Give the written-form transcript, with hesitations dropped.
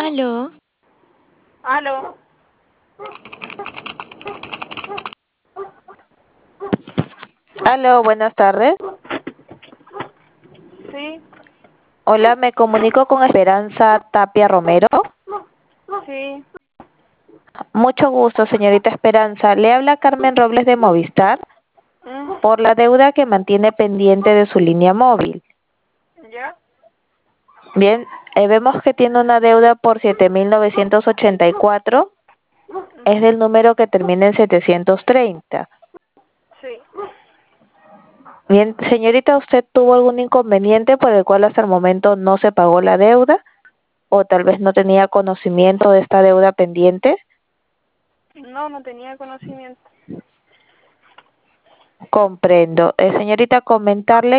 Aló. Aló. Aló, buenas tardes. Sí, Hola, me comunico con Esperanza Tapia Romero. sí. Mucho gusto, señorita Esperanza. Le habla Carmen Robles de Movistar Mm, por la deuda que mantiene pendiente de su línea móvil. ¿Ya? Bien, vemos que tiene una deuda por 7.984. Es del número que termina en 730. Sí. Bien, señorita, ¿usted tuvo algún inconveniente por el cual hasta el momento no se pagó la deuda? ¿O tal vez no tenía conocimiento de esta deuda pendiente? No, no tenía conocimiento. Comprendo. Señorita, comentarle